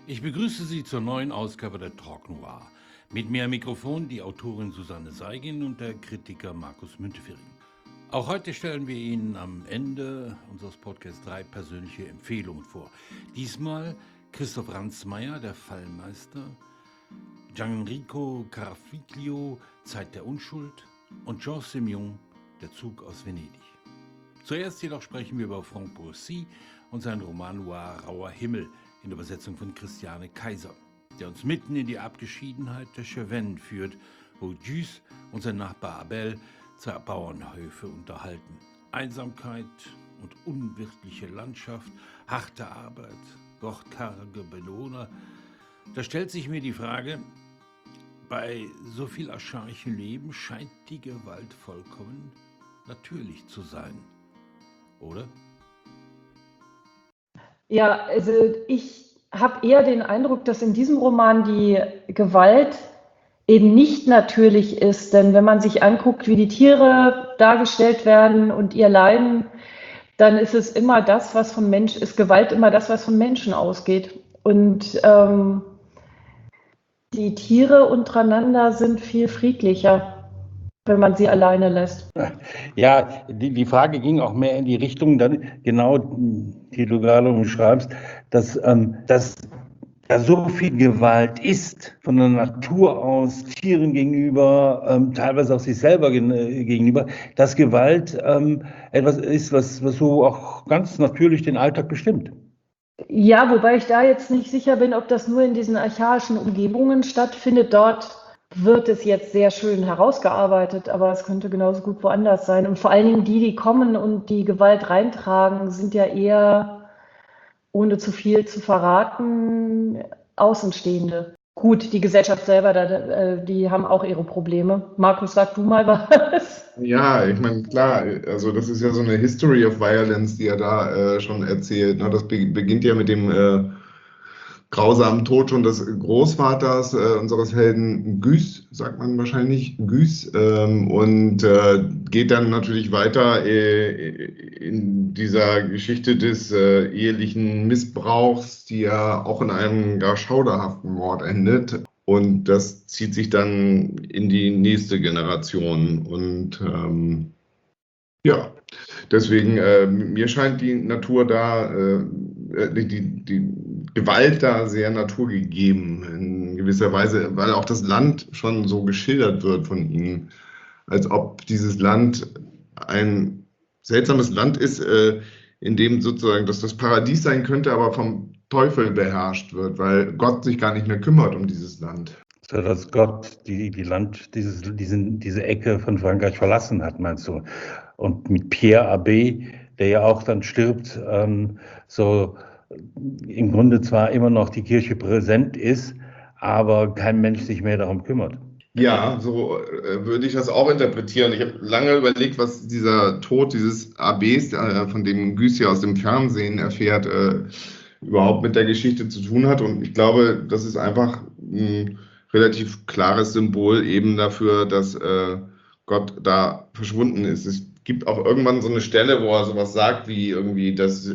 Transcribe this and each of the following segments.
Ich begrüße Sie zur neuen Ausgabe der Talk Noir. Mit mir am Mikrofon die Autorin Susanne Seigin und der Kritiker Markus Müntefering. Auch heute stellen wir Ihnen am Ende unseres Podcasts 3 persönliche Empfehlungen vor. Diesmal Christoph Ransmayr, der Fallmeister, Gianrico Carafiglio, Zeit der Unschuld und Jean Simeon, der Zug aus Venedig. Zuerst jedoch sprechen wir über Franck Bourcy und seinen Roman Noir, Rauer Himmel, in der Übersetzung von Christiane Kaiser, der uns mitten in die Abgeschiedenheit der Cevennes führt, wo Gus und sein Nachbar Abel zwei Bauernhöfe unterhalten. Einsamkeit und unwirtliche Landschaft, harte Arbeit, wortkarge Bewohner. Da stellt sich mir die Frage, bei so viel archaischen Leben scheint die Gewalt vollkommen natürlich zu sein, oder? Ja, also ich habe eher den Eindruck, dass in diesem Roman die Gewalt eben nicht natürlich ist. Denn wenn man sich anguckt, wie die Tiere dargestellt werden und ihr Leiden, dann ist es immer das, was vom Mensch ist, Gewalt immer das, was von Menschen ausgeht. Und die Tiere untereinander sind viel friedlicher, wenn man sie alleine lässt. Ja, die Frage ging auch mehr in die Richtung, dann genau, die du gerade umschreibst, dass da so viel Gewalt ist von der Natur aus, Tieren gegenüber, teilweise auch sich selber gegenüber, dass Gewalt etwas ist, was so auch ganz natürlich den Alltag bestimmt. Ja, wobei ich da jetzt nicht sicher bin, ob das nur in diesen archaischen Umgebungen stattfindet. Dort wird es jetzt sehr schön herausgearbeitet, aber es könnte genauso gut woanders sein. Und vor allen Dingen die kommen und die Gewalt reintragen, sind ja eher, ohne zu viel zu verraten, Außenstehende. Gut, die Gesellschaft selber, die haben auch ihre Probleme. Markus, sag du mal was. Ja, ich meine, klar, also das ist ja so eine History of Violence, die er da schon erzählt. Ne? Das beginnt ja mit dem grausamen Tod schon des Großvaters unseres Helden Gus, sagt man wahrscheinlich, Gus, und geht dann natürlich weiter in dieser Geschichte des ehelichen Missbrauchs, die ja auch in einem gar schauderhaften Mord endet. Und das zieht sich dann in die nächste Generation. Und ja, deswegen, mir scheint die Natur da, die Gewalt da sehr naturgegeben in gewisser Weise, weil auch das Land schon so geschildert wird von ihm, als ob dieses Land ein seltsames Land ist, in dem sozusagen das Paradies sein könnte, aber vom Teufel beherrscht wird, weil Gott sich gar nicht mehr kümmert um dieses Land. So dass Gott diese Ecke von Frankreich verlassen hat, meinst du? Und mit Pierre Abbé, der ja auch dann stirbt, so im Grunde zwar immer noch die Kirche präsent ist, aber kein Mensch sich mehr darum kümmert. Ja, so würde ich das auch interpretieren. Ich habe lange überlegt, was dieser Tod dieses Abbés, von dem Gus ja aus dem Fernsehen erfährt, überhaupt mit der Geschichte zu tun hat. Und ich glaube, das ist einfach ein relativ klares Symbol eben dafür, dass Gott da verschwunden ist. Es gibt auch irgendwann so eine Stelle, wo er sowas sagt, wie irgendwie, dass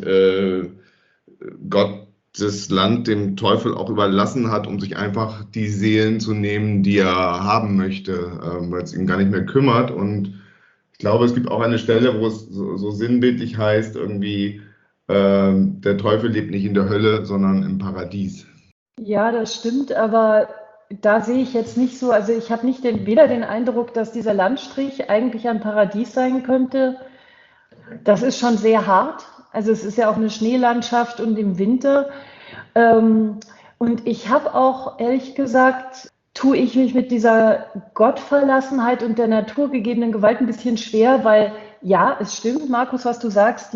Gott das Land dem Teufel auch überlassen hat, um sich einfach die Seelen zu nehmen, die er haben möchte, weil es ihn gar nicht mehr kümmert. Und ich glaube, es gibt auch eine Stelle, wo es so sinnbildlich heißt, irgendwie, der Teufel lebt nicht in der Hölle, sondern im Paradies. Ja, das stimmt, aber da sehe ich jetzt nicht so, also ich habe nicht weder den Eindruck, dass dieser Landstrich eigentlich ein Paradies sein könnte. Das ist schon sehr hart. Also es ist ja auch eine Schneelandschaft und im Winter. Und ich habe auch, ehrlich gesagt, tue ich mich mit dieser Gottverlassenheit und der naturgegebenen Gewalt ein bisschen schwer, weil ja, es stimmt, Markus, was du sagst,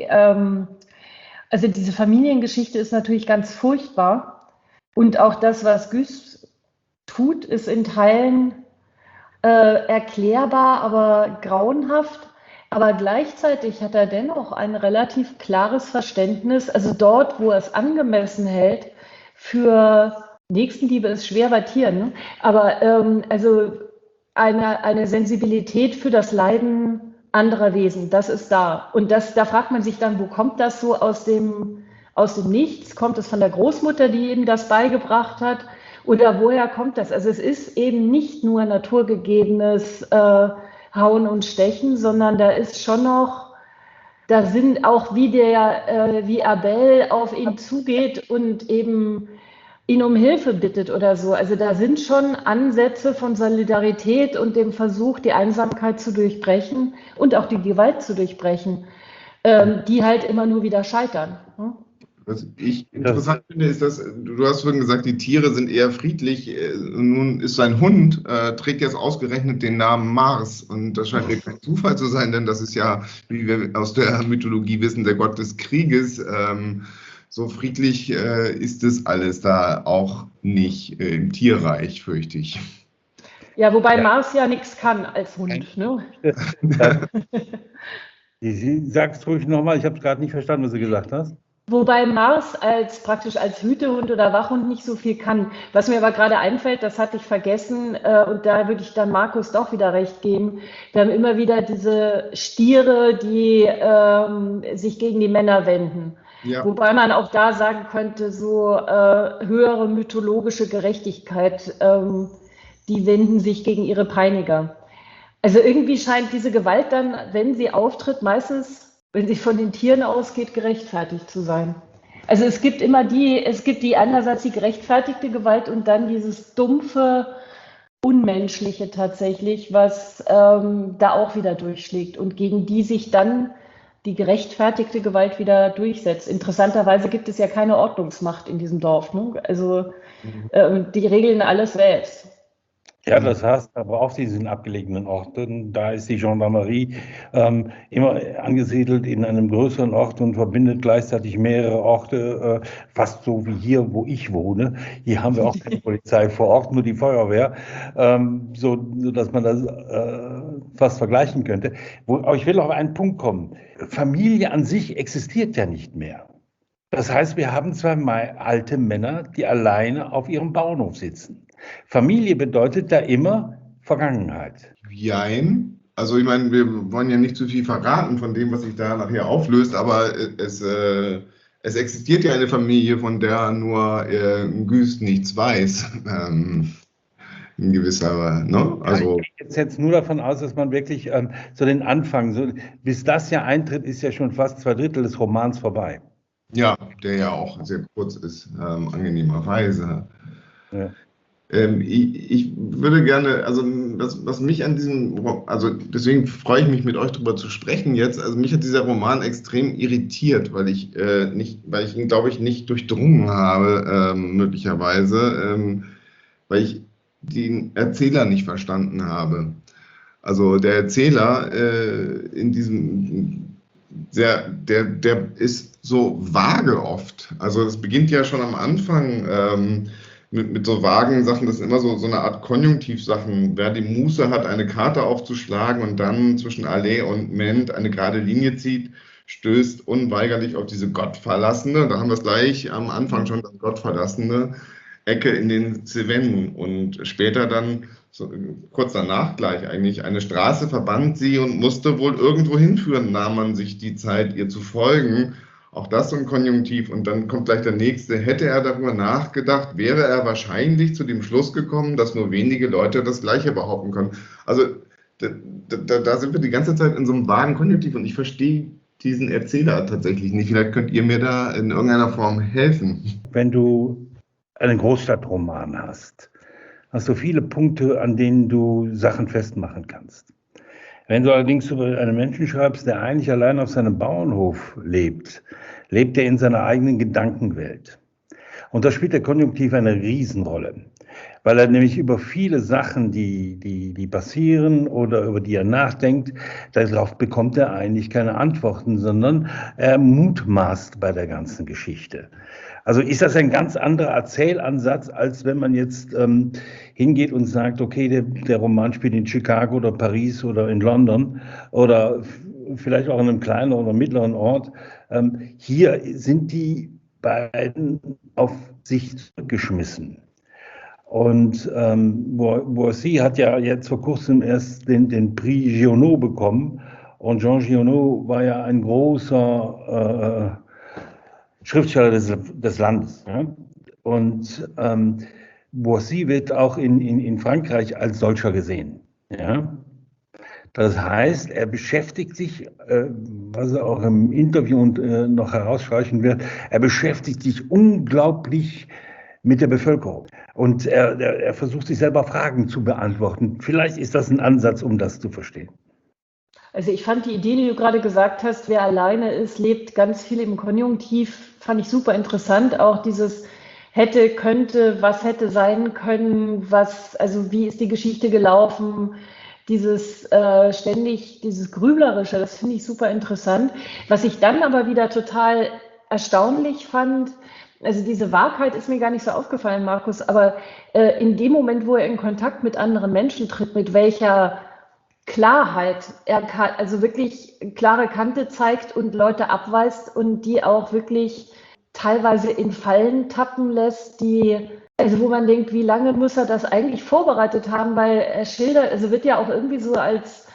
also diese Familiengeschichte ist natürlich ganz furchtbar. Und auch das, was Gus tut, ist in Teilen erklärbar, aber grauenhaft. Aber gleichzeitig hat er dennoch ein relativ klares Verständnis, also dort, wo er es angemessen hält, für Nächstenliebe ist schwer bei Tieren, ne? Aber also eine Sensibilität für das Leiden anderer Wesen, das ist da. Und da fragt man sich dann, wo kommt das so aus aus dem Nichts? Kommt es von der Großmutter, die ihm das beigebracht hat? Oder woher kommt das? Also es ist eben nicht nur naturgegebenes Hauen und Stechen, sondern da ist schon noch, da sind auch wie Abel auf ihn zugeht und eben ihn um Hilfe bittet oder so. Also da sind schon Ansätze von Solidarität und dem Versuch, die Einsamkeit zu durchbrechen und auch die Gewalt zu durchbrechen, die halt immer nur wieder scheitern. Was ich interessant finde, ist, dass du hast vorhin gesagt, die Tiere sind eher friedlich. Nun ist sein Hund, trägt jetzt ausgerechnet den Namen Mars. Und das scheint mir kein Zufall zu sein, denn das ist ja, wie wir aus der Mythologie wissen, der Gott des Krieges. So friedlich ist es alles da auch nicht im Tierreich, fürchte ich. Ja, wobei Mars ja nichts kann als Hund. Ne? Sag's ruhig nochmal, ich habe es gerade nicht verstanden, was du gesagt hast. Wobei Mars praktisch als Hütehund oder Wachhund nicht so viel kann. Was mir aber gerade einfällt, das hatte ich vergessen, und da würde ich dann Markus doch wieder recht geben. Wir haben immer wieder diese Stiere, die sich gegen die Männer wenden. Ja. Wobei man auch da sagen könnte, so höhere mythologische Gerechtigkeit, die wenden sich gegen ihre Peiniger. Also irgendwie scheint diese Gewalt dann, wenn sie auftritt, meistens, wenn sie von den Tieren ausgeht, gerechtfertigt zu sein. Also es gibt die einerseits die gerechtfertigte Gewalt und dann dieses dumpfe, unmenschliche tatsächlich, was da auch wieder durchschlägt und gegen die sich dann die gerechtfertigte Gewalt wieder durchsetzt. Interessanterweise gibt es ja keine Ordnungsmacht in diesem Dorf. Ne? Also die regeln alles selbst. Ja, das heißt, aber auf diesen abgelegenen Orten, da ist die Gendarmerie immer angesiedelt in einem größeren Ort und verbindet gleichzeitig mehrere Orte, fast so wie hier, wo ich wohne. Hier haben wir auch keine Polizei vor Ort, nur die Feuerwehr, so dass man das fast vergleichen könnte. Aber ich will auf einen Punkt kommen. Familie an sich existiert ja nicht mehr. Das heißt, wir haben zwei alte Männer, die alleine auf ihrem Bauernhof sitzen. Familie bedeutet da immer Vergangenheit. Jein. Also ich meine, wir wollen ja nicht zu viel verraten von dem, was sich da nachher auflöst, aber es existiert ja eine Familie, von der nur Güst nichts weiß. In gewisser, ne? Also, ich gehe jetzt nur davon aus, dass man wirklich so den Anfang, bis das ja eintritt, ist ja schon fast 2/3 des Romans vorbei. Ja, der ja auch sehr kurz ist, angenehmerweise. Ja. Ich würde gerne, also was mich an diesem, also deswegen freue ich mich mit euch darüber zu sprechen jetzt, also mich hat dieser Roman extrem irritiert, weil ich ihn, glaube ich, nicht durchdrungen habe, möglicherweise, weil ich den Erzähler nicht verstanden habe. Also der Erzähler in diesem der ist so vage oft. Also es beginnt ja schon am Anfang mit so vagen Sachen, das ist immer so eine Art Konjunktivsachen. Wer die Muße hat, eine Karte aufzuschlagen und dann zwischen Allee und Ment eine gerade Linie zieht, stößt unweigerlich auf diese Gottverlassene, da haben wir es gleich am Anfang schon, das Gottverlassene, Ecke in den Cevennen und später dann, so, kurz danach gleich eigentlich, eine Straße verband sie und musste wohl irgendwo hinführen, nahm man sich die Zeit, ihr zu folgen. Auch das so ein Konjunktiv. Und dann kommt gleich der nächste. Hätte er darüber nachgedacht, wäre er wahrscheinlich zu dem Schluss gekommen, dass nur wenige Leute das Gleiche behaupten können. Also da sind wir die ganze Zeit in so einem vagen Konjunktiv und ich verstehe diesen Erzähler tatsächlich nicht. Vielleicht könnt ihr mir da in irgendeiner Form helfen. Wenn du einen Großstadtroman hast du viele Punkte, an denen du Sachen festmachen kannst. Wenn du allerdings über einen Menschen schreibst, der eigentlich allein auf seinem Bauernhof lebt, lebt er in seiner eigenen Gedankenwelt. Und da spielt der Konjunktiv eine Riesenrolle, weil er nämlich über viele Sachen, die passieren oder über die er nachdenkt, darauf bekommt er eigentlich keine Antworten, sondern er mutmaßt bei der ganzen Geschichte. Also ist das ein ganz anderer Erzählansatz, als wenn man jetzt hingeht und sagt, okay, der Roman spielt in Chicago oder Paris oder in London oder vielleicht auch in einem kleineren oder mittleren Ort. Hier sind die beiden auf sich zurückgeschmissen. Und Boissy hat ja jetzt vor kurzem erst den Prix Giono bekommen. Und Jean Giono war ja ein großer Schriftsteller des Landes. Ja? Und Boissy wird auch in Frankreich als solcher gesehen. Ja? Das heißt, er beschäftigt sich, was er auch im Interview noch herausstreichen wird, er beschäftigt sich unglaublich mit der Bevölkerung. Und er versucht sich selber Fragen zu beantworten. Vielleicht ist das ein Ansatz, um das zu verstehen. Also ich fand die Idee, die du gerade gesagt hast, wer alleine ist, lebt ganz viel im Konjunktiv, fand ich super interessant. Auch dieses hätte, könnte, was hätte sein können, also wie ist die Geschichte gelaufen, dieses ständig, dieses Grüblerische, das finde ich super interessant. Was ich dann aber wieder total erstaunlich fand, also diese Wahrheit ist mir gar nicht so aufgefallen, Markus, aber in dem Moment, wo er in Kontakt mit anderen Menschen tritt, mit welcher Klarheit er also wirklich klare Kante zeigt und Leute abweist und die auch wirklich teilweise in Fallen tappen lässt, also wo man denkt, wie lange muss er das eigentlich vorbereitet haben, weil er schildert, also wird ja auch irgendwie so als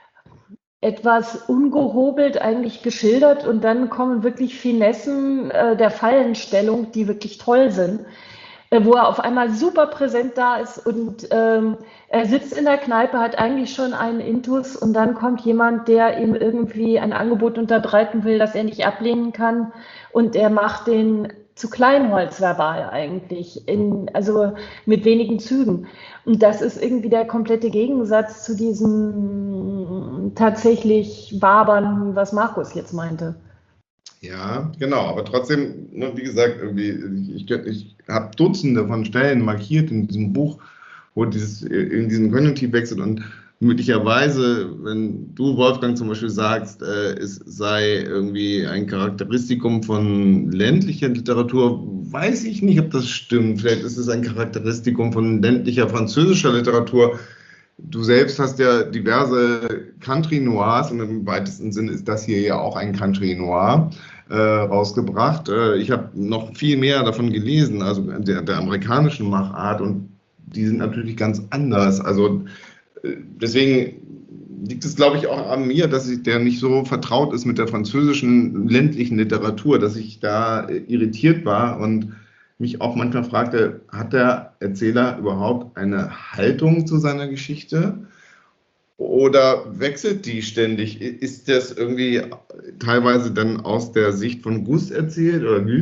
etwas ungehobelt eigentlich geschildert und dann kommen wirklich Finessen der Fallenstellung, die wirklich toll sind, wo er auf einmal super präsent da ist und er sitzt in der Kneipe, hat eigentlich schon einen Intus und dann kommt jemand, der ihm irgendwie ein Angebot unterbreiten will, das er nicht ablehnen kann und er macht den zu Kleinholz verbal eigentlich, also mit wenigen Zügen. Und das ist irgendwie der komplette Gegensatz zu diesem tatsächlich Wabern, was Markus jetzt meinte. Ja, genau, aber trotzdem, ne, wie gesagt, irgendwie, ich habe Dutzende von Stellen markiert in diesem Buch, wo in diesen Konjunktiv wechselt und möglicherweise, wenn du, Wolfgang, zum Beispiel sagst, es sei irgendwie ein Charakteristikum von ländlicher Literatur, weiß ich nicht, ob das stimmt. Vielleicht ist es ein Charakteristikum von ländlicher französischer Literatur. Du selbst hast ja diverse Country Noirs und im weitesten Sinne ist das hier ja auch ein Country Noir rausgebracht. Ich habe noch viel mehr davon gelesen, also der amerikanischen Machart, und die sind natürlich ganz anders. Also deswegen liegt es, glaube ich, auch an mir, dass der nicht so vertraut ist mit der französischen ländlichen Literatur, dass ich da irritiert war und mich auch manchmal fragte, hat der Erzähler überhaupt eine Haltung zu seiner Geschichte oder wechselt die ständig? Ist das irgendwie teilweise dann aus der Sicht von Gus erzählt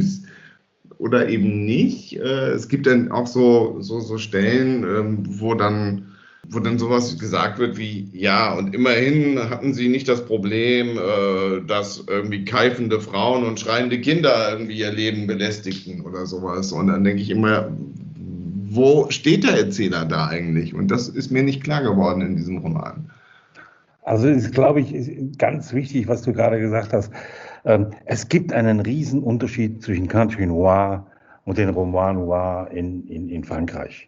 oder eben nicht? Es gibt dann auch so Stellen, wo dann sowas gesagt wird wie, ja, und immerhin hatten sie nicht das Problem, dass irgendwie keifende Frauen und schreiende Kinder irgendwie ihr Leben belästigten oder sowas. Und dann denke ich immer, wo steht der Erzähler da eigentlich? Und das ist mir nicht klar geworden in diesem Roman. Also ist, glaube ich, ganz wichtig, was du gerade gesagt hast. Es gibt einen riesen Unterschied zwischen Country Noir und den Roman Noir in Frankreich.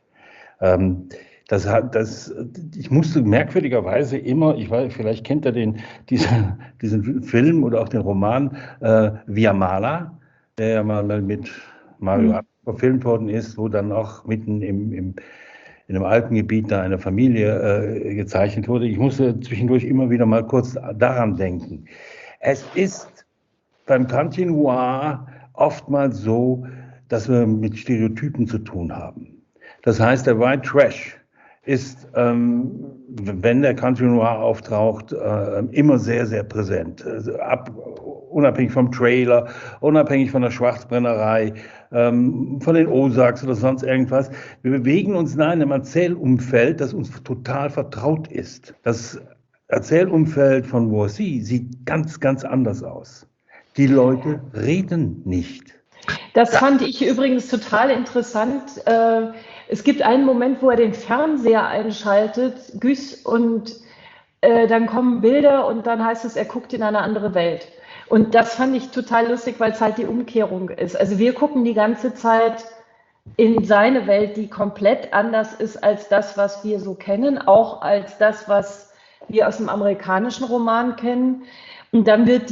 Ich musste merkwürdigerweise immer, ich weiß, vielleicht kennt ihr diesen Film oder auch den Roman Via Mala, der ja mal mit Mario Hartmann verfilmt worden ist, wo dann auch mitten in einem Alpengebiet da eine Familie gezeichnet wurde. Ich musste zwischendurch immer wieder mal kurz daran denken. Es ist beim Country Noir oftmals so, dass wir mit Stereotypen zu tun haben. Das heißt, der White Trash ist, wenn der Country Noir auftaucht, immer sehr, sehr präsent. Also unabhängig vom Trailer, unabhängig von der Schwarzbrennerei, von den Ozarks oder sonst irgendwas. Wir bewegen uns in einem Erzählumfeld, das uns total vertraut ist. Das Erzählumfeld von Boissy sieht ganz, ganz anders aus. Die Leute reden nicht. Das fand ich übrigens total interessant. Es gibt einen Moment, wo er den Fernseher einschaltet, Gus, und dann kommen Bilder und dann heißt es, er guckt in eine andere Welt. Und das fand ich total lustig, weil es halt die Umkehrung ist. Also wir gucken die ganze Zeit in seine Welt, die komplett anders ist als das, was wir so kennen, auch als das, was wir aus dem amerikanischen Roman kennen. Und dann wird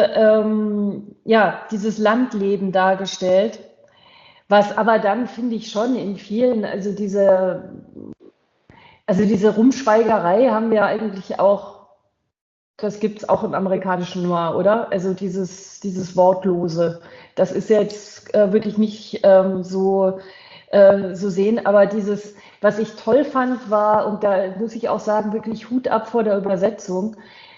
dieses Landleben dargestellt, was aber dann, finde ich, schon in vielen, also diese Rumschweigerei haben wir eigentlich auch Das gibt es auch im amerikanischen Noir, oder? Also dieses Wortlose. Das ist jetzt wirklich nicht so sehen, aber was ich toll fand, war, und da muss ich auch sagen, wirklich Hut ab vor der Übersetzung,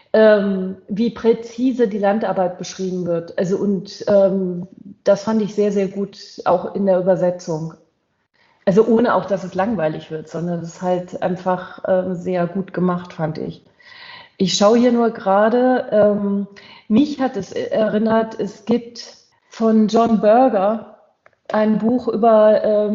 wie präzise die Landarbeit beschrieben wird. Also und das fand ich sehr, sehr gut, auch in der Übersetzung. Also ohne auch, dass es langweilig wird, sondern es ist halt einfach sehr gut gemacht, fand ich. Ich schaue hier nur gerade, mich hat es erinnert, es gibt von John Berger ein Buch über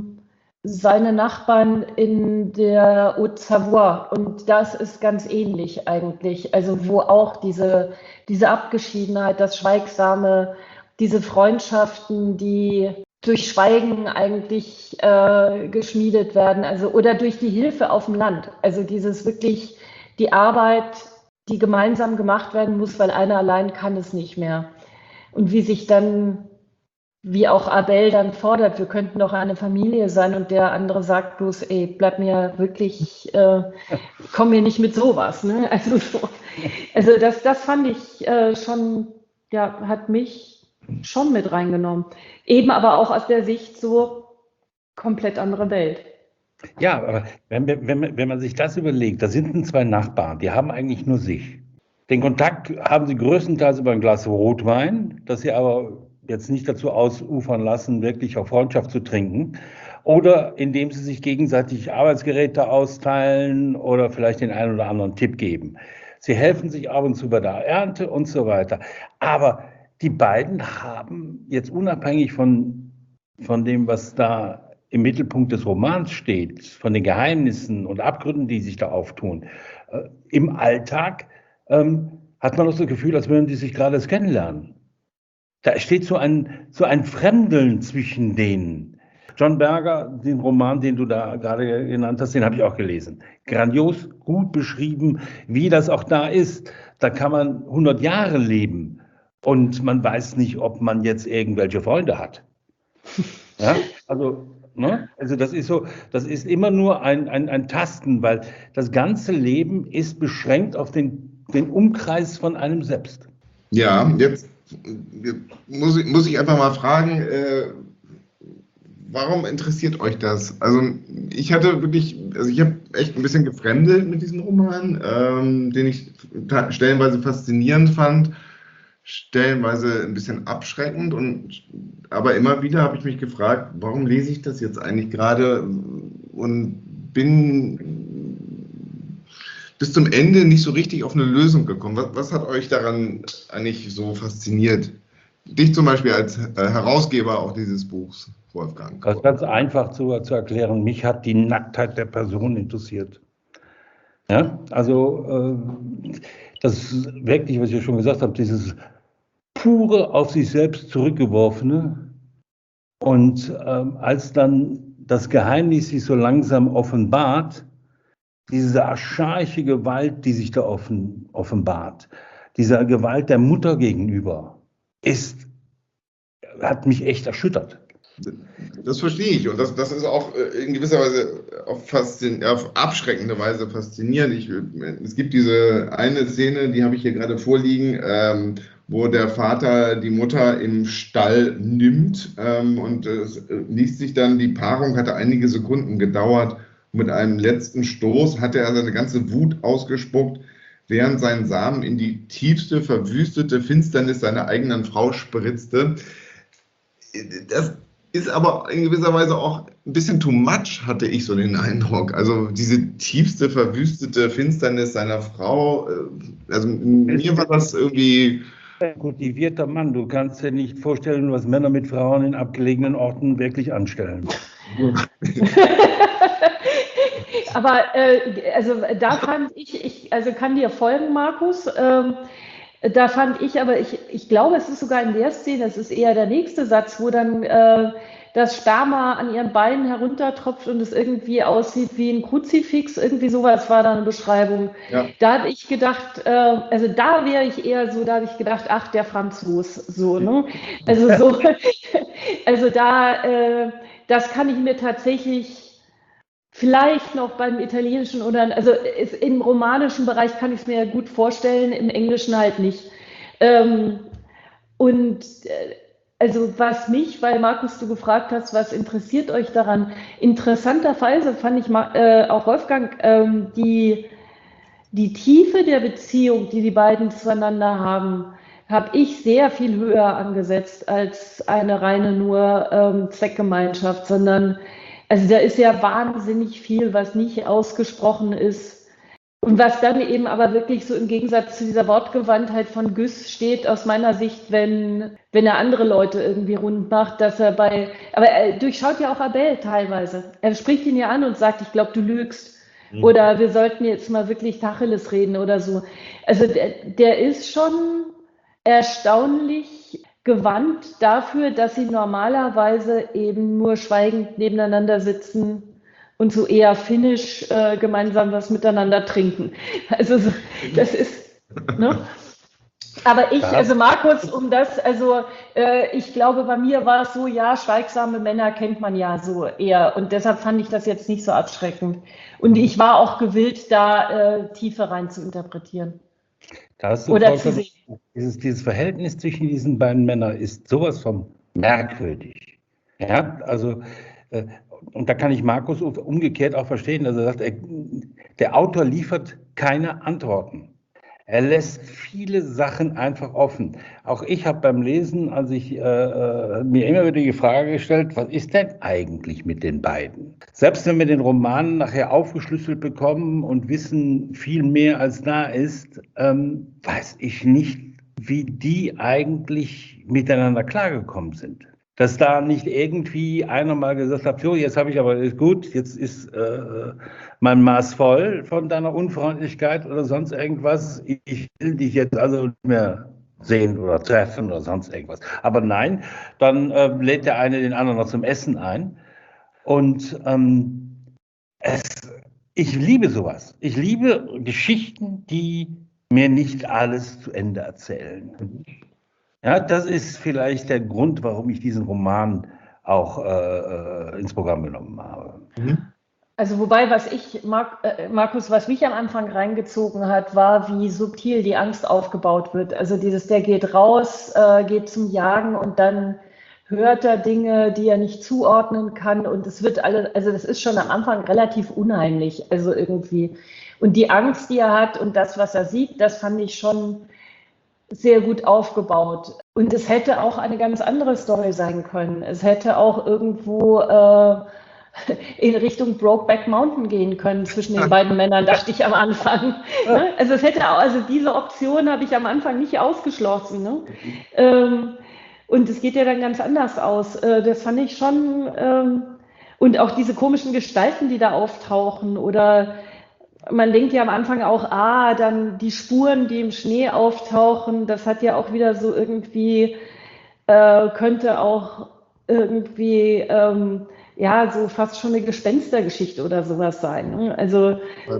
seine Nachbarn in der Haute-Savoie, und das ist ganz ähnlich eigentlich, also wo auch diese Abgeschiedenheit, das Schweigsame, diese Freundschaften, die durch Schweigen eigentlich geschmiedet werden, also oder durch die Hilfe auf dem Land, also dieses wirklich die Arbeit, die gemeinsam gemacht werden muss, weil einer allein kann es nicht mehr. Und wie sich dann, wie auch Abel dann fordert, wir könnten doch eine Familie sein, und der andere sagt bloß, ey, bleib mir wirklich, komm mir nicht mit sowas. Ne? Also das fand ich schon, ja, hat mich schon mit reingenommen. Eben aber auch aus der Sicht so komplett andere Welt. Ja, aber wenn man sich das überlegt, da sind zwei Nachbarn, die haben eigentlich nur sich. Den Kontakt haben sie größtenteils über ein Glas Rotwein, das sie aber jetzt nicht dazu ausufern lassen, wirklich auf Freundschaft zu trinken. Oder indem sie sich gegenseitig Arbeitsgeräte austeilen oder vielleicht den einen oder anderen Tipp geben. Sie helfen sich ab und zu bei der Ernte und so weiter. Aber die beiden haben jetzt unabhängig von dem, was da im Mittelpunkt des Romans steht, von den Geheimnissen und Abgründen, die sich da auftun, im Alltag hat man auch das Gefühl, als würden die sich gerade erst kennenlernen. Da steht so ein Fremdeln zwischen denen. John Berger, den Roman, den du da gerade genannt hast, den habe ich auch gelesen. Grandios, gut beschrieben, wie das auch da ist. Da kann man 100 Jahre leben und man weiß nicht, ob man jetzt irgendwelche Freunde hat. Ja, also das ist so, das ist immer nur ein Tasten, weil das ganze Leben ist beschränkt auf den Umkreis von einem selbst. Ja, jetzt muss ich einfach mal fragen, warum interessiert euch das? Also ich habe echt ein bisschen gefremdelt mit diesem Roman, den ich stellenweise faszinierend fand, stellenweise ein bisschen abschreckend, aber immer wieder habe ich mich gefragt, warum lese ich das jetzt eigentlich gerade, und bin bis zum Ende nicht so richtig auf eine Lösung gekommen. Was hat euch daran eigentlich so fasziniert? Dich zum Beispiel als Herausgeber auch dieses Buchs, Wolfgang. Das ist ganz einfach zu erklären. Mich hat die Nacktheit der Person interessiert. Ja, also das wirklich, was ich ja schon gesagt habe, dieses pure auf sich selbst zurückgeworfene, und als dann das Geheimnis sich so langsam offenbart, diese archaische Gewalt, die sich da offenbart, dieser Gewalt der Mutter gegenüber, hat mich echt erschüttert. Das verstehe ich, und das ist auch in gewisser Weise auf abschreckende Weise faszinierend. Es gibt diese eine Szene, die habe ich hier gerade vorliegen, wo der Vater die Mutter im Stall nimmt, und es liest sich dann, die Paarung hatte einige Sekunden gedauert. Mit einem letzten Stoß hatte er seine ganze Wut ausgespuckt, während sein Samen in die tiefste, verwüstete Finsternis seiner eigenen Frau spritzte. Das ist aber in gewisser Weise auch ein bisschen too much, hatte ich so den Eindruck. Also diese tiefste, verwüstete Finsternis seiner Frau, also mir war das irgendwie... Ein kultivierter Mann, du kannst dir nicht vorstellen, was Männer mit Frauen in abgelegenen Orten wirklich anstellen. Aber also da fand ich, also kann dir folgen, Markus, da fand ich, aber ich glaube, es ist sogar in der Szene, es ist eher der nächste Satz, wo dann das Sperma an ihren Beinen heruntertropft und es irgendwie aussieht wie ein Kruzifix, irgendwie sowas war da eine Beschreibung. Ja. Da habe ich gedacht, also da wäre ich eher so, da habe ich gedacht, ach, der Franzos, so, ne? Also so, also da, das kann ich mir tatsächlich Vielleicht noch beim Italienischen oder, also im romanischen Bereich kann ich es mir gut vorstellen, im Englischen halt nicht. Ähm, und also was mich, weil Markus, du gefragt hast, was interessiert euch daran? Interessanterweise fand ich auch Wolfgang, die Tiefe der Beziehung, die die beiden zueinander haben, habe ich sehr viel höher angesetzt als eine reine nur Zweckgemeinschaft, sondern also da ist ja wahnsinnig viel, was nicht ausgesprochen ist und was dann eben aber wirklich so im Gegensatz zu dieser Wortgewandtheit von Güss steht, aus meiner Sicht, wenn er andere Leute irgendwie rund macht, dass er aber er durchschaut ja auch Abel teilweise. Er spricht ihn ja an und sagt, ich glaube, du lügst. Oder wir sollten jetzt mal wirklich Tacheles reden oder so. Also der ist schon erstaunlich gewandt dafür, dass sie normalerweise eben nur schweigend nebeneinander sitzen und so eher finnisch gemeinsam was miteinander trinken. Also das ist, ne? Aber also Markus, ich glaube, bei mir war es so, ja, schweigsame Männer kennt man ja so eher. Und deshalb fand ich das jetzt nicht so abschreckend. Und ich war auch gewillt, da Tiefe rein zu interpretieren. Da hast du Oder zu sehen. Dieses Verhältnis zwischen diesen beiden Männern ist sowas von merkwürdig. Ja, also, und da kann ich Markus umgekehrt auch verstehen. Also er sagt, der Autor liefert keine Antworten. Er lässt viele Sachen einfach offen. Auch ich habe beim Lesen, als ich mir immer wieder die Frage gestellt, was ist denn eigentlich mit den beiden? Selbst wenn wir den Roman nachher aufgeschlüsselt bekommen und wissen viel mehr als da ist, weiß ich nicht, wie die eigentlich miteinander klargekommen sind. Dass da nicht irgendwie einer mal gesagt hat, so, jetzt habe ich aber, ist gut, jetzt ist mein Maß voll von deiner Unfreundlichkeit oder sonst irgendwas. Ich will dich jetzt also nicht mehr sehen oder treffen oder sonst irgendwas. Aber nein, dann lädt der eine den anderen noch zum Essen ein. Und ich liebe sowas. Ich liebe Geschichten, die mir nicht alles zu Ende erzählen. Ja, das ist vielleicht der Grund, warum ich diesen Roman auch ins Programm genommen habe. Also wobei, Markus, was mich am Anfang reingezogen hat, war, wie subtil die Angst aufgebaut wird. Also der geht raus, geht zum Jagen und dann hört er Dinge, die er nicht zuordnen kann und es wird also das ist schon am Anfang relativ unheimlich, also irgendwie. Und die Angst, die er hat und das, was er sieht, das fand ich schon sehr gut aufgebaut. Und es hätte auch eine ganz andere Story sein können. Es hätte auch irgendwo in Richtung Brokeback Mountain gehen können zwischen den beiden Männern, dachte ich am Anfang. Ne? Also diese Option habe ich am Anfang nicht ausgeschlossen. Ne? Und es geht ja dann ganz anders aus. Das fand ich schon. Und auch diese komischen Gestalten, die da auftauchen oder man denkt ja am Anfang auch, dann die Spuren, die im Schnee auftauchen, das hat ja auch wieder so irgendwie, könnte auch irgendwie, so fast schon eine Gespenstergeschichte oder sowas sein. Ne? Also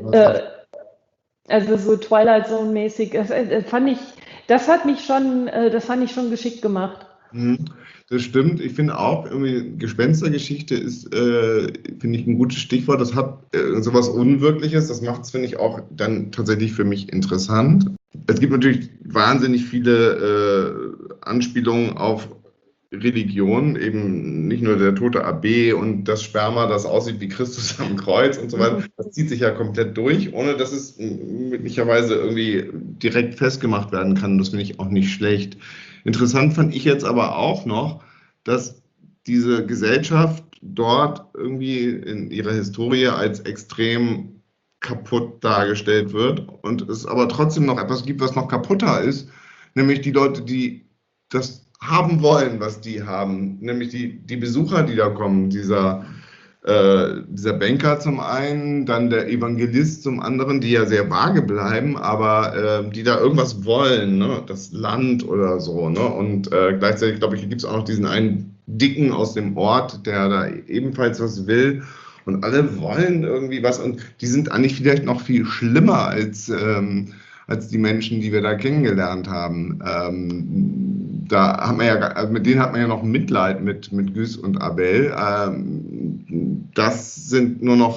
so Twilight Zone-mäßig, das fand ich schon geschickt gemacht. Das stimmt. Ich finde auch, irgendwie Gespenstergeschichte ist, finde ich, ein gutes Stichwort. Das hat sowas Unwirkliches. Das macht es, finde ich, auch dann tatsächlich für mich interessant. Es gibt natürlich wahnsinnig viele Anspielungen auf Religion, eben nicht nur der tote Abbé und das Sperma, das aussieht wie Christus am Kreuz und so weiter. Das zieht sich ja komplett durch, ohne dass es möglicherweise irgendwie direkt festgemacht werden kann. Das finde ich auch nicht schlecht. Interessant fand ich jetzt aber auch noch, dass diese Gesellschaft dort irgendwie in ihrer Historie als extrem kaputt dargestellt wird und es aber trotzdem noch etwas gibt, was noch kaputter ist, nämlich die Leute, die das haben wollen, was die haben, nämlich die Besucher, die da kommen, dieser Banker zum einen, dann der Evangelist zum anderen, die ja sehr vage bleiben, aber die da irgendwas wollen, ne? Das Land oder so. Ne? Und gleichzeitig, glaube ich, gibt es auch noch diesen einen Dicken aus dem Ort, der da ebenfalls was will. Und alle wollen irgendwie was. Und die sind eigentlich vielleicht noch viel schlimmer als die Menschen, die wir da kennengelernt haben. Da hat man ja, mit denen hat man ja noch Mitleid mit Güss und Abel. Das sind nur noch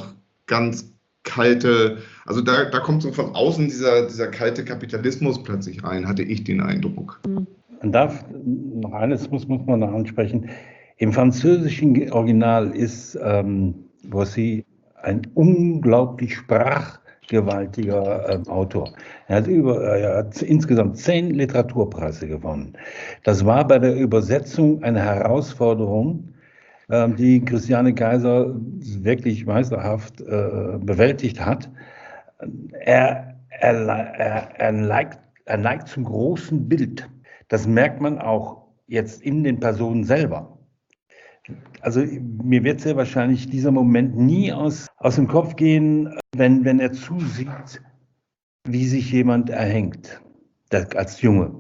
ganz kalte, also da kommt so von außen dieser kalte Kapitalismus plötzlich rein, hatte ich den Eindruck. Man darf noch eines muss man noch ansprechen. Im französischen Original ist Boissy ein unglaublich sprachgewaltiger Autor. Er hat insgesamt 10 Literaturpreise gewonnen. Das war bei der Übersetzung eine Herausforderung, die Christiane Kaiser wirklich meisterhaft bewältigt hat. Er neigt zum großen Bild. Das merkt man auch jetzt in den Personen selber. Also mir wird sehr wahrscheinlich dieser Moment nie aus dem Kopf gehen, wenn er zusieht, wie sich jemand erhängt, als Junge,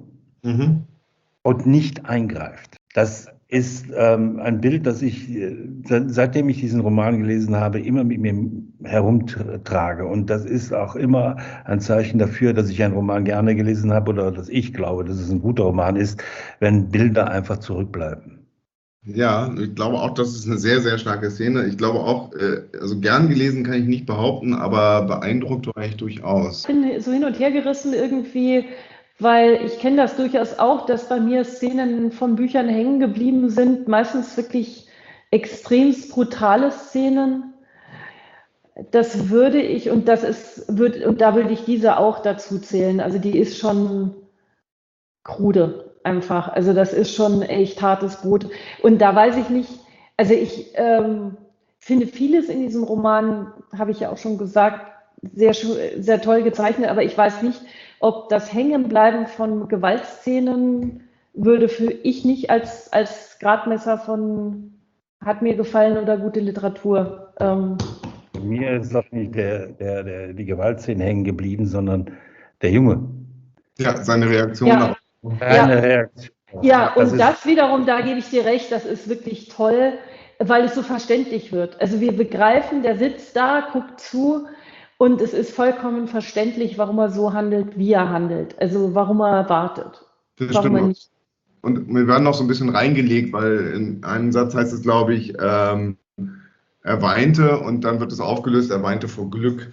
und nicht eingreift. Das ist ein Bild, das ich, seitdem ich diesen Roman gelesen habe, immer mit mir herumtrage. Und das ist auch immer ein Zeichen dafür, dass ich einen Roman gerne gelesen habe oder dass ich glaube, dass es ein guter Roman ist, wenn Bilder einfach zurückbleiben. Ja, ich glaube auch, das ist eine sehr, sehr starke Szene. Ich glaube auch, also gern gelesen kann ich nicht behaupten, aber beeindruckt war ich durchaus. Ich bin so hin und her gerissen irgendwie, weil ich kenne das durchaus auch, dass bei mir Szenen von Büchern hängen geblieben sind, meistens wirklich extremst brutale Szenen. Das würde ich, und da würde ich diese auch dazu zählen. Also die ist schon krude einfach. Also das ist schon echt hartes Brot. Und da weiß ich nicht, also ich finde vieles in diesem Roman, habe ich ja auch schon gesagt, sehr, sehr toll gezeichnet, aber ich weiß nicht, ob das Hängenbleiben von Gewaltszenen würde für ich nicht als Gradmesser von hat mir gefallen oder gute Literatur. Mir ist doch nicht die Gewaltszene hängen geblieben, sondern der Junge. Ja, seine Reaktion. Ja. Eine Reaktion. Ja, und das wiederum, da gebe ich dir recht, das ist wirklich toll, weil es so verständlich wird. Also wir begreifen, der sitzt da, guckt zu und es ist vollkommen verständlich, warum er so handelt, wie er handelt. Also warum er wartet. Das warum stimmt. er nicht. Und wir werden noch so ein bisschen reingelegt, weil in einem Satz heißt es, glaube ich, er weinte und dann wird es aufgelöst, er weinte vor Glück.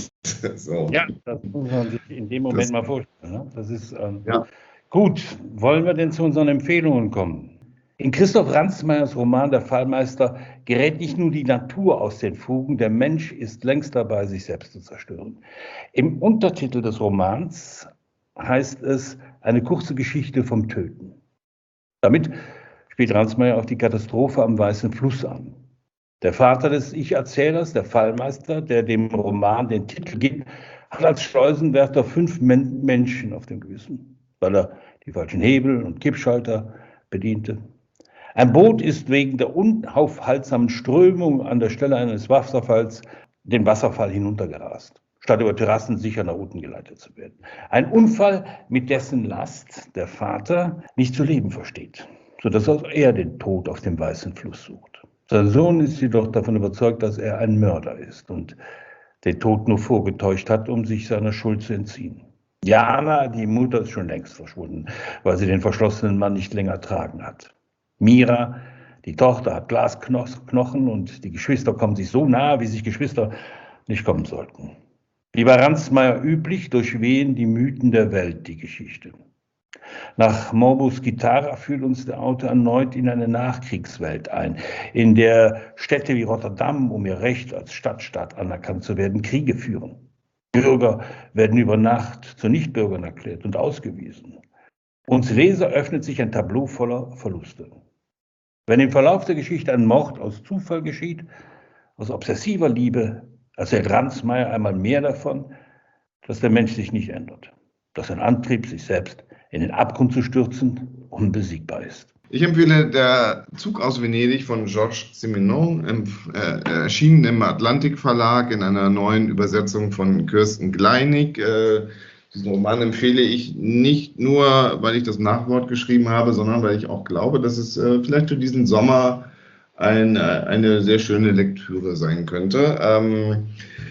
So. Ja, das muss man sich in dem Moment mal vorstellen. Ne? Das ist ja. Gut. Wollen wir denn zu unseren Empfehlungen kommen? In Christoph Ransmayers Roman Der Fallmeister gerät nicht nur die Natur aus den Fugen, der Mensch ist längst dabei, sich selbst zu zerstören. Im Untertitel des Romans heißt es eine kurze Geschichte vom Töten. Damit spielt Ransmayer auf die Katastrophe am Weißen Fluss an. Der Vater des Ich-Erzählers, der Fallmeister, der dem Roman den Titel gibt, hat als Schleusenwärter 5 Menschen auf dem Gewissen, weil er die falschen Hebel und Kippschalter bediente. Ein Boot ist wegen der unaufhaltsamen Strömung an der Stelle eines Wasserfalls den Wasserfall hinuntergerast, statt über Terrassen sicher nach unten geleitet zu werden. Ein Unfall, mit dessen Last der Vater nicht zu leben versteht, sodass auch er den Tod auf dem Weißen Fluss sucht. Sein Sohn ist jedoch davon überzeugt, dass er ein Mörder ist und den Tod nur vorgetäuscht hat, um sich seiner Schuld zu entziehen. Jana, die Mutter, ist schon längst verschwunden, weil sie den verschlossenen Mann nicht länger tragen hat. Mira, die Tochter, hat Glasknochen und die Geschwister kommen sich so nahe, wie sich Geschwister nicht kommen sollten. Wie bei Ransmayer üblich, durchwehen die Mythen der Welt die Geschichte. Nach Morbus Gittara führt uns der Autor erneut in eine Nachkriegswelt ein, in der Städte wie Rotterdam, um ihr Recht als Stadtstaat anerkannt zu werden, Kriege führen. Bürger werden über Nacht zu Nichtbürgern erklärt und ausgewiesen. Uns Leser öffnet sich ein Tableau voller Verluste. Wenn im Verlauf der Geschichte ein Mord aus Zufall geschieht, aus obsessiver Liebe, erzählt Ransmayer einmal mehr davon, dass der Mensch sich nicht ändert, dass sein Antrieb, sich selbst in den Abgrund zu stürzen, unbesiegbar ist. Ich empfehle Der Zug aus Venedig von Georges Simenon, erschienen im Atlantik Verlag in einer neuen Übersetzung von Kirsten Gleinig. Diesen Roman empfehle ich nicht nur, weil ich das Nachwort geschrieben habe, sondern weil ich auch glaube, dass es vielleicht für diesen Sommer eine sehr schöne Lektüre sein könnte.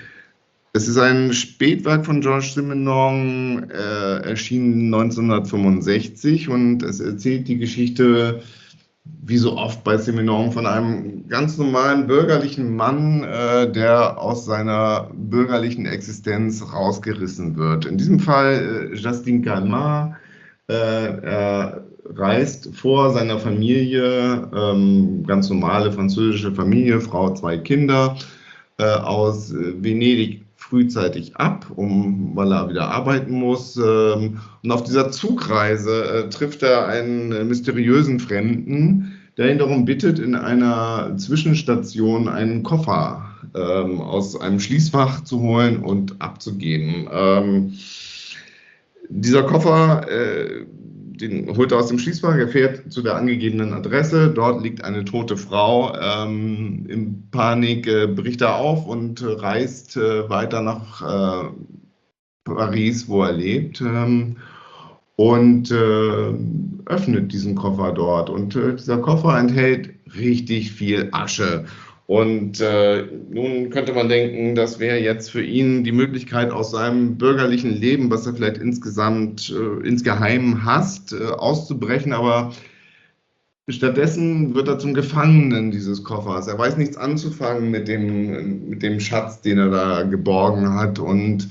Es ist ein Spätwerk von Georges Simenon, erschienen 1965, und es erzählt die Geschichte wie so oft bei Simenon, von einem ganz normalen bürgerlichen Mann, der aus seiner bürgerlichen Existenz rausgerissen wird. In diesem Fall Justin Calment. Er reist vor seiner Familie, ganz normale französische Familie, Frau, 2 Kinder, aus Venedig frühzeitig ab, weil er wieder arbeiten muss. Und auf dieser Zugreise trifft er einen mysteriösen Fremden, der ihn darum bittet, in einer Zwischenstation einen Koffer aus einem Schließfach zu holen und abzugeben. Dieser Koffer, den holt er aus dem Schließfach, er fährt zu der angegebenen Adresse, dort liegt eine tote Frau. In Panik bricht er auf und reist weiter nach Paris, wo er lebt, und öffnet diesen Koffer dort. Und dieser Koffer enthält richtig viel Asche. Und nun könnte man denken, das wäre jetzt für ihn die Möglichkeit, aus seinem bürgerlichen Leben, was er vielleicht insgeheim hasst, auszubrechen. Aber stattdessen wird er zum Gefangenen dieses Koffers. Er weiß nichts anzufangen mit dem Schatz, den er da geborgen hat. Und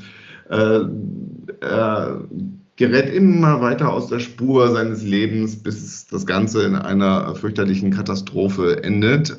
er gerät immer weiter aus der Spur seines Lebens, bis das Ganze in einer fürchterlichen Katastrophe endet.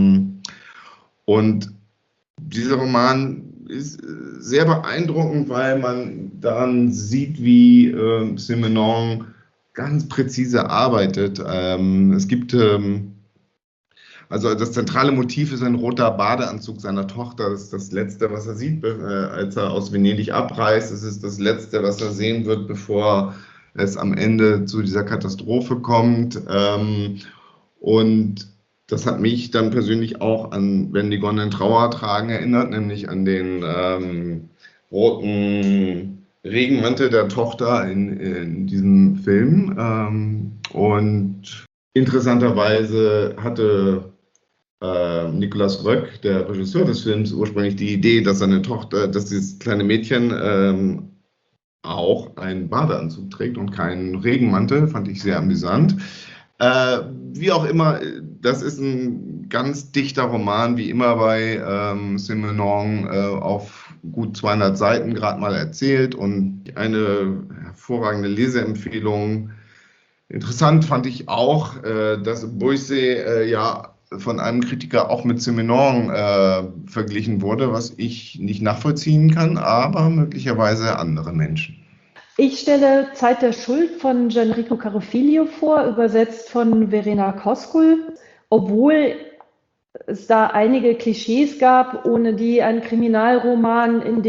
Und dieser Roman ist sehr beeindruckend, weil man daran sieht, wie Simenon ganz präzise arbeitet. Es gibt, also das zentrale Motiv ist ein roter Badeanzug seiner Tochter. Das ist das Letzte, was er sieht, als er aus Venedig abreist. Es ist das Letzte, was er sehen wird, bevor es am Ende zu dieser Katastrophe kommt. Und das hat mich dann persönlich auch an Wenn die Gonnen Trauer tragen erinnert, nämlich an den roten Regenmantel der Tochter in diesem Film. Und interessanterweise hatte Nicolas Roeg, der Regisseur des Films, ursprünglich die Idee, dass seine Tochter, dass dieses kleine Mädchen auch einen Badeanzug trägt und keinen Regenmantel, fand ich sehr amüsant. Wie auch immer, das ist ein ganz dichter Roman, wie immer bei Simenon, auf gut 200 Seiten gerade mal erzählt und eine hervorragende Leseempfehlung. Interessant fand ich auch, dass Boyce ja von einem Kritiker auch mit Simenon verglichen wurde, was ich nicht nachvollziehen kann, aber möglicherweise andere Menschen. Ich stelle Zeit der Schuld von Gianrico Carofiglio vor, übersetzt von Verena Koskul, obwohl es da einige Klischees gab, ohne die ein Kriminalroman, in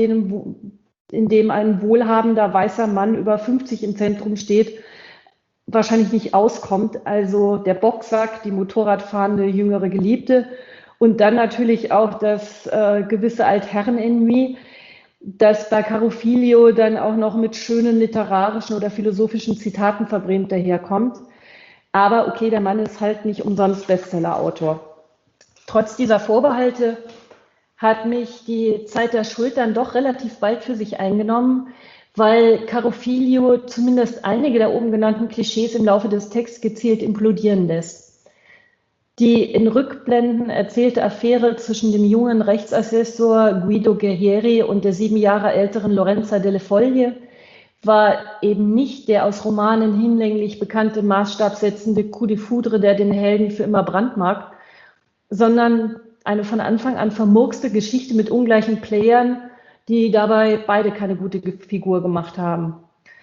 dem ein wohlhabender weißer Mann über 50 im Zentrum steht, wahrscheinlich nicht auskommt. Also der Boxsack, die Motorradfahrende jüngere Geliebte und dann natürlich auch das gewisse Altherren-Ennui, das bei Carofiglio dann auch noch mit schönen literarischen oder philosophischen Zitaten verbrämt daherkommt. Aber okay, der Mann ist halt nicht umsonst Bestseller-Autor. Trotz dieser Vorbehalte hat mich die Zeit der Schuld dann doch relativ bald für sich eingenommen, weil Carofiglio zumindest einige der oben genannten Klischees im Laufe des Texts gezielt implodieren lässt. Die in Rückblenden erzählte Affäre zwischen dem jungen Rechtsassessor Guido Guerrieri und der 7 Jahre älteren Lorenza Delle Foglie war eben nicht der aus Romanen hinlänglich bekannte maßstabsetzende Coup de foudre, der den Helden für immer brandmarkt, sondern eine von Anfang an vermurkste Geschichte mit ungleichen Playern, die dabei beide keine gute Figur gemacht haben.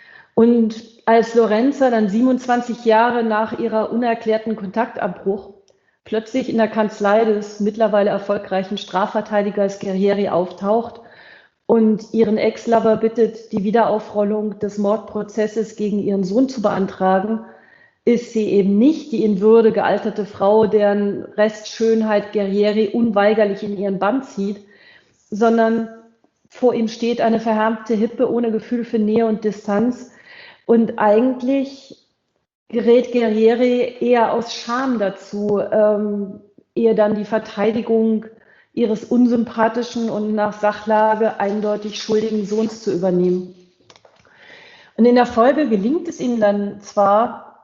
Und als Lorenza dann 27 Jahre nach ihrer unerklärten Kontaktabbruch plötzlich in der Kanzlei des mittlerweile erfolgreichen Strafverteidigers Guerrieri auftaucht und ihren Ex-Lover bittet, die Wiederaufrollung des Mordprozesses gegen ihren Sohn zu beantragen, ist sie eben nicht die in Würde gealterte Frau, deren Restschönheit Guerrieri unweigerlich in ihren Bann zieht, sondern vor ihm steht eine verhärmte Hippe ohne Gefühl für Nähe und Distanz. Und eigentlich gerät Guerrieri eher aus Scham dazu, eher dann die Verteidigung ihres unsympathischen und nach Sachlage eindeutig schuldigen Sohns zu übernehmen. Und in der Folge gelingt es ihm dann zwar,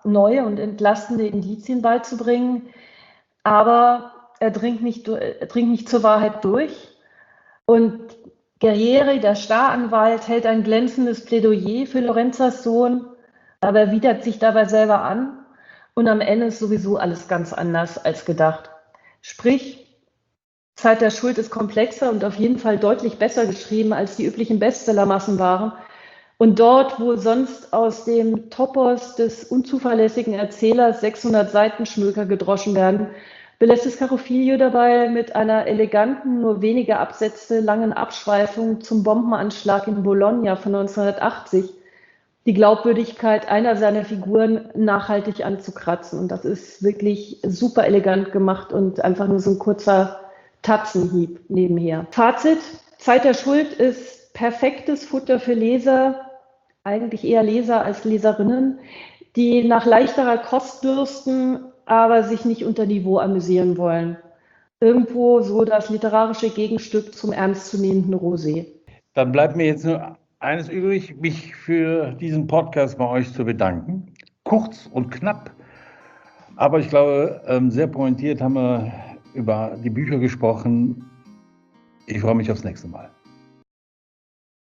neue und entlastende Indizien beizubringen, aber er dringt nicht zur Wahrheit durch. Und Guerrieri, der Staranwalt, hält ein glänzendes Plädoyer für Lorenzas Sohn, aber er widert sich dabei selber an und am Ende ist sowieso alles ganz anders als gedacht. Sprich, Zeit der Schuld ist komplexer und auf jeden Fall deutlich besser geschrieben, als die üblichen Bestsellermassen waren. Und dort, wo sonst aus dem Topos des unzuverlässigen Erzählers 600 Seitenschmöker gedroschen werden, belässt es Caro Figlio dabei mit einer eleganten, nur wenige Absätze langen Abschweifung zum Bombenanschlag in Bologna von 1980 die Glaubwürdigkeit einer seiner Figuren nachhaltig anzukratzen. Und das ist wirklich super elegant gemacht und einfach nur so ein kurzer Tatzenhieb nebenher. Fazit: Zeit der Schuld ist perfektes Futter für Leser, eigentlich eher Leser als Leserinnen, die nach leichterer Kost dürsten, aber sich nicht unter Niveau amüsieren wollen. Irgendwo so das literarische Gegenstück zum ernstzunehmenden Rosé. Dann bleibt mir jetzt nur eines übrig, mich für diesen Podcast bei euch zu bedanken. Kurz und knapp, aber ich glaube, sehr pointiert haben wir über die Bücher gesprochen. Ich freue mich aufs nächste Mal.